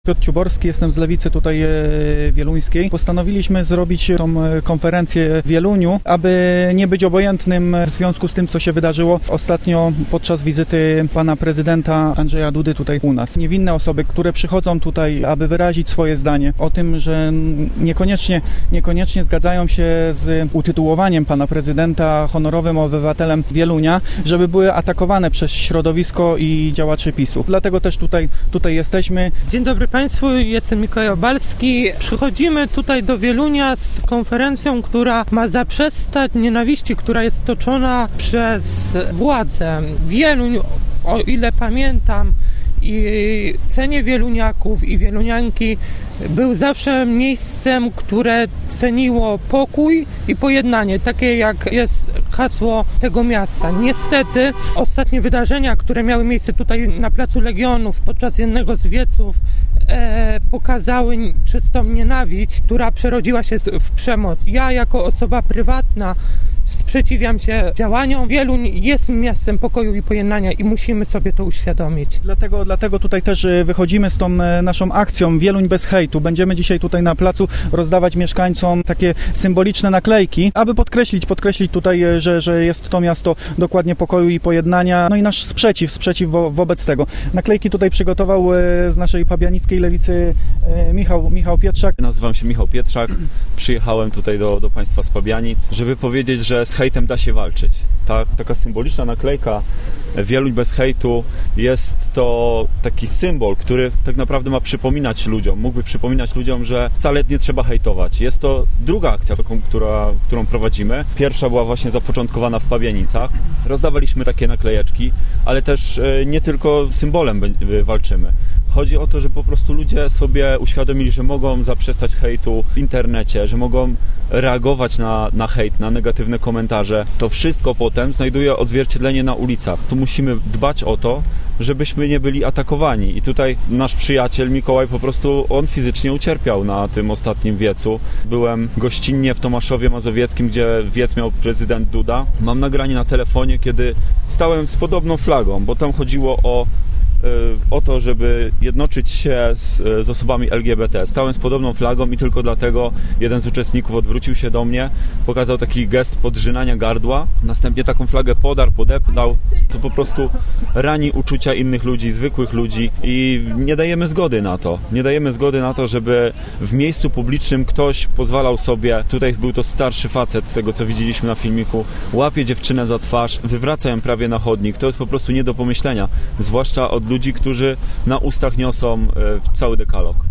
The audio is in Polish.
Piotr Ciuborski, jestem z Lewicy tutaj wieluńskiej. Postanowiliśmy zrobić tą konferencję w Wieluniu, aby nie być obojętnym w związku z tym, co się wydarzyło ostatnio podczas wizyty pana prezydenta Andrzeja Dudy tutaj u nas. Niewinne osoby, które przychodzą tutaj, aby wyrazić swoje zdanie o tym, że niekoniecznie zgadzają się z utytułowaniem pana prezydenta honorowym obywatelem Wielunia, żeby były atakowane przez środowisko i działaczy PiS-u. Dlatego też tutaj jesteśmy. Dzień dobry Państwu, jestem Mikołaj Obalski. Przychodzimy tutaj do Wielunia z konferencją, która ma zaprzestać nienawiści, która jest toczona przez władzę. Wieluń, o ile pamiętam, i cenię wieluniaków i wielunianki, był zawsze miejscem, które ceniło pokój i pojednanie, takie jak jest hasło tego miasta. Niestety ostatnie wydarzenia, które miały miejsce tutaj na Placu Legionów podczas jednego z wieców, pokazały czystą nienawiść, która przerodziła się w przemoc. Ja jako osoba prywatna sprzeciwiam się działaniom. Wieluń jest miastem pokoju i pojednania i musimy sobie to uświadomić. Dlatego tutaj też wychodzimy z tą naszą akcją Wieluń bez hejtu. Będziemy dzisiaj tutaj na placu rozdawać mieszkańcom takie symboliczne naklejki, aby podkreślić tutaj, że jest to miasto dokładnie pokoju i pojednania. No i nasz sprzeciw wobec tego. Naklejki tutaj przygotował z naszej pabianickiej lewicy Michał Pietrzak. Nazywam się Michał Pietrzak. Przyjechałem tutaj do Państwa z Pabianic, żeby powiedzieć, że z hejtem da się walczyć. Taka symboliczna naklejka Wieluń bez hejtu jest to taki symbol, który tak naprawdę ma przypominać ludziom, mógłby przypominać ludziom, że wcale nie trzeba hejtować. Jest to druga akcja, którą prowadzimy. Pierwsza była właśnie zapoczątkowana w Pabianicach. Rozdawaliśmy takie naklejeczki, ale też nie tylko symbolem walczymy. Chodzi o to, że po prostu ludzie sobie uświadomili, że mogą zaprzestać hejtu w internecie, że mogą reagować na hejt, na negatywne komentarze. To wszystko potem znajduje odzwierciedlenie na ulicach. Tu musimy dbać o to, żebyśmy nie byli atakowani. I tutaj nasz przyjaciel Mikołaj po prostu, on fizycznie ucierpiał na tym ostatnim wiecu. Byłem gościnnie w Tomaszowie Mazowieckim, gdzie wiec miał prezydent Duda. Mam nagranie na telefonie, kiedy stałem z podobną flagą, bo tam chodziło o to, żeby jednoczyć się z osobami LGBT. Stałem z podobną flagą i tylko dlatego jeden z uczestników odwrócił się do mnie, pokazał taki gest podrzynania gardła, następnie taką flagę podepnął. To po prostu rani uczucia innych ludzi, zwykłych ludzi i nie dajemy zgody na to. Nie dajemy zgody na to, żeby w miejscu publicznym ktoś pozwalał sobie, tutaj był to starszy facet, z tego co widzieliśmy na filmiku, łapie dziewczynę za twarz, wywraca ją prawie na chodnik. To jest po prostu nie do pomyślenia, zwłaszcza od ludzi, którzy na ustach niosą cały dekalog.